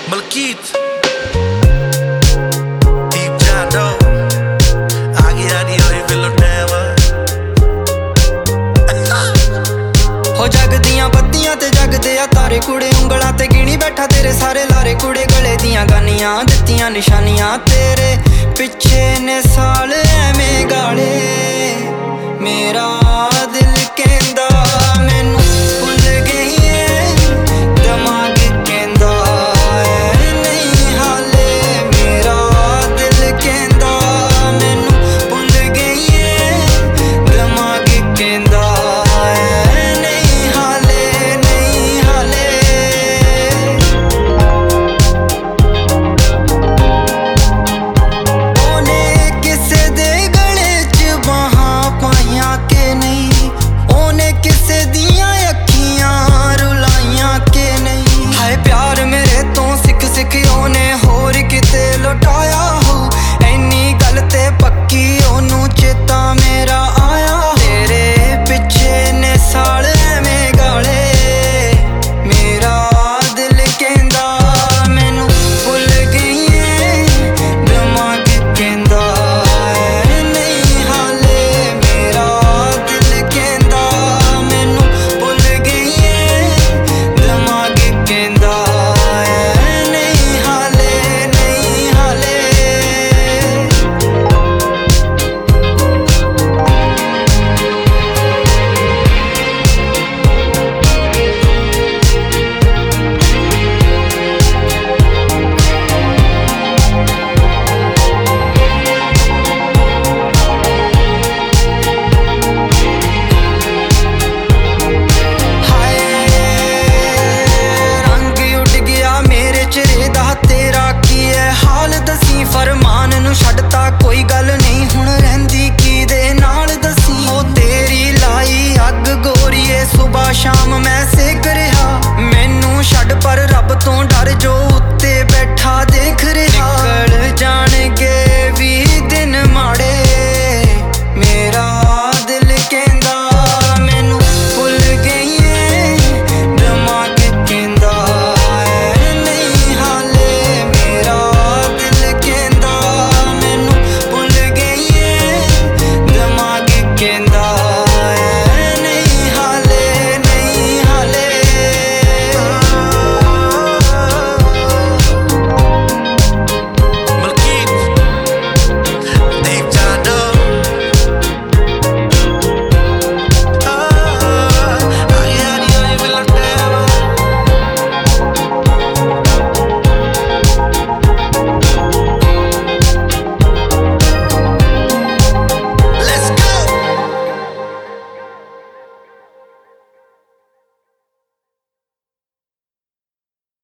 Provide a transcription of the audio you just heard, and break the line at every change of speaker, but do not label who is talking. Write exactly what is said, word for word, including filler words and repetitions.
ਮਲਕੀਤ ਦੀਪ ਜਾਦੋ ਆ ਗਿਆ ਨੀ ਹੋਈ ਫਿਲਮ ਟੈਵਾ
ਹੋ ਜਗਦੀਆਂ ਬੱਤੀਆਂ ਤੇ ਜਗਦੇ ਆ ਤਾਰੇ ਕੁੜੇ ਉਂਗਲਾਂ ਤੇ ਗਿਣੀ ਬੈਠਾ ਤੇਰੇ ਸਾਰੇ ਲਾਰੇ ਕੁੜੇ ਗਲੇ ਦੀਆਂ ਗਾਨੀਆਂ ਦਿੱਤੀਆਂ ਨਿਸ਼ਾਨੀਆਂ ਤੇਰੇ ਪਿੱਛੇ ਨੇ ਸਾਲ ਐਵੇਂ ਗਾਲੇ ਮੇਰਾ ਦਿਲ ਕਹਿੰਦਾ